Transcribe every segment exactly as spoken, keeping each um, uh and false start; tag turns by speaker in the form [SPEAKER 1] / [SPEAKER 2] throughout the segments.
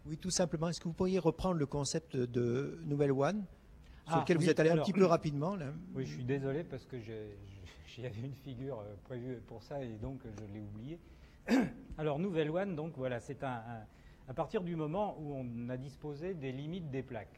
[SPEAKER 1] Oui, tout simplement. Est-ce que vous pourriez reprendre le concept de Nouvelle One, sur
[SPEAKER 2] Ah,
[SPEAKER 1] lequel vous
[SPEAKER 2] oui,
[SPEAKER 1] êtes allé un
[SPEAKER 2] alors,
[SPEAKER 1] petit peu rapidement là.
[SPEAKER 2] Oui, je suis désolé parce que j'y avais une figure euh, prévue pour ça et donc euh, je l'ai oublié. Alors, Nouvelle One, donc voilà, c'est un, un, à partir du moment où on a disposé des limites des plaques.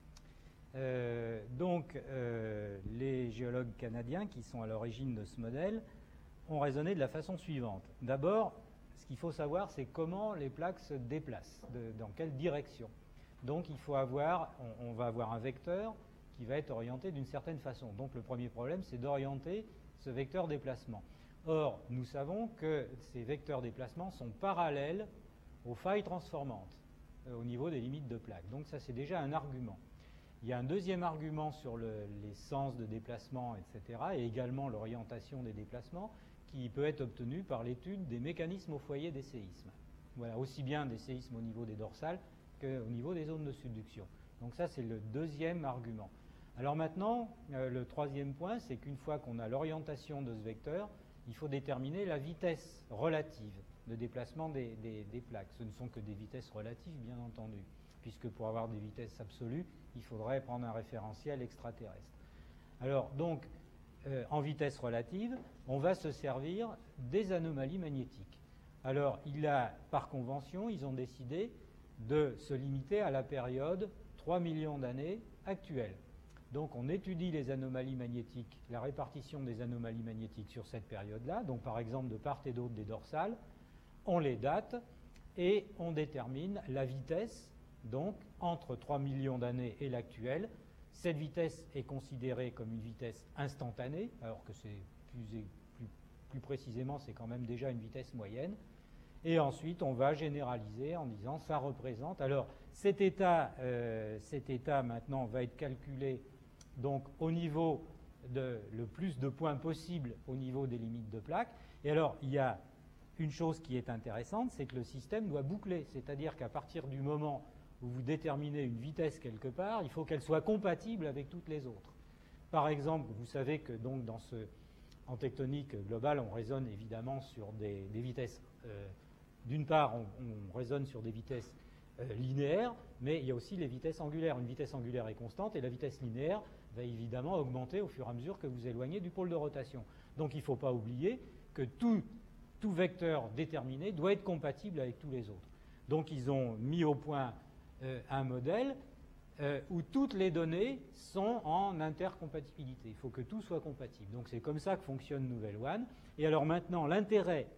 [SPEAKER 2] Euh, donc, euh, les géologues canadiens qui sont à l'origine de ce modèle ont raisonné de la façon suivante. D'abord, ce qu'il faut savoir, c'est comment les plaques se déplacent, de, dans quelle direction. Donc, il faut avoir, on, on va avoir un vecteur qui va être orienté d'une certaine façon. Donc, le premier problème, c'est d'orienter ce vecteur déplacement. Or, nous savons que ces vecteurs déplacement sont parallèles aux failles transformantes euh, au niveau des limites de plaques. Donc, ça, c'est déjà un argument. Il y a un deuxième argument sur le, les sens de déplacement, et cetera, et également l'orientation des déplacements, qui peut être obtenu par l'étude des mécanismes au foyer des séismes. Voilà, aussi bien des séismes au niveau des dorsales qu'au niveau des zones de subduction. Donc ça, c'est le deuxième argument. Alors maintenant, euh, le troisième point, c'est qu'une fois qu'on a l'orientation de ce vecteur, il faut déterminer la vitesse relative de déplacement des, des, des plaques. Ce ne sont que des vitesses relatives, bien entendu, puisque pour avoir des vitesses absolues, il faudrait prendre un référentiel extraterrestre. Alors, donc, euh, en vitesse relative, on va se servir des anomalies magnétiques. Alors, il a, par convention, ils ont décidé de se limiter à la période trois millions d'années actuelle. Donc, on étudie les anomalies magnétiques, la répartition des anomalies magnétiques sur cette période-là, donc par exemple de part et d'autre des dorsales, on les date et on détermine la vitesse, donc entre trois millions d'années et l'actuelle. Cette vitesse est considérée comme une vitesse instantanée, alors que c'est plus, plus, plus précisément, c'est quand même déjà une vitesse moyenne. Et ensuite, on va généraliser en disant ça représente. Alors, cet état, euh, cet état maintenant va être calculé donc au niveau de le plus de points possible au niveau des limites de plaques. Et alors, il y a une chose qui est intéressante, c'est que le système doit boucler. C'est-à-dire qu'à partir du moment où vous déterminez une vitesse quelque part, il faut qu'elle soit compatible avec toutes les autres. Par exemple, vous savez que donc dans ce, en tectonique globale, on raisonne évidemment sur des, des vitesses. Euh, D'une part, on, on raisonne sur des vitesses euh, linéaires, mais il y a aussi les vitesses angulaires. Une vitesse angulaire est constante et la vitesse linéaire va évidemment augmenter au fur et à mesure que vous éloignez du pôle de rotation. Donc il ne faut pas oublier que tout, tout vecteur déterminé doit être compatible avec tous les autres. Donc ils ont mis au point euh, un modèle euh, où toutes les données sont en intercompatibilité. Il faut que tout soit compatible. Donc c'est comme ça que fonctionne Nouvelle One. Et alors maintenant, l'intérêt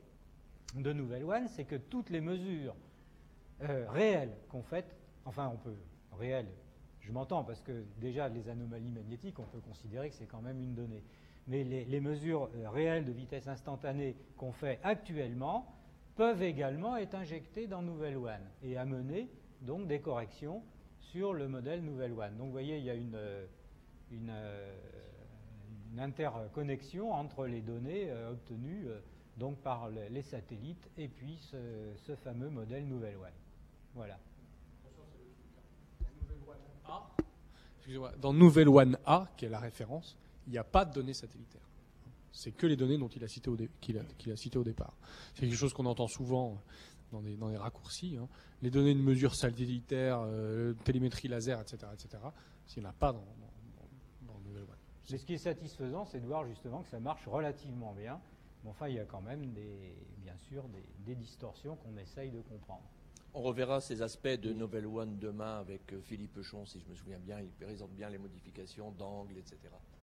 [SPEAKER 2] de Nouvelle One, c'est que toutes les mesures euh, réelles qu'on fait, enfin on peut, réelles, je m'entends parce que déjà les anomalies magnétiques, on peut considérer que c'est quand même une donnée, mais les, les mesures euh, réelles de vitesse instantanée qu'on fait actuellement peuvent également être injectées dans Nouvelle One et amener donc des corrections sur le modèle Nouvelle One. Donc vous voyez, il y a une, une, une interconnexion entre les données euh, obtenues euh, donc par les satellites, et puis ce, ce fameux modèle Nouvelle One. Voilà.
[SPEAKER 3] Excusez-moi, dans Nouvelle One A, qui est la référence, il n'y a pas de données satellitaires. C'est que les données dont il a cité au, dé, qu'il a, qu'il a cité au départ. C'est quelque chose qu'on entend souvent dans des, dans des raccourcis. Hein. Les données de mesure satellitaire, euh, télémétrie laser, et cetera, et cetera, s'il n'y en a pas dans, dans, dans Nouvelle One.
[SPEAKER 2] Mais ce qui est satisfaisant, c'est de voir justement que ça marche relativement bien. Mais enfin, il y a quand même, des, bien sûr, des, des distorsions qu'on essaye de comprendre.
[SPEAKER 4] On reverra ces aspects de Nouvelle One demain avec Philippe Pechon, si je me souviens bien. Il présente bien les modifications d'angle, et cetera.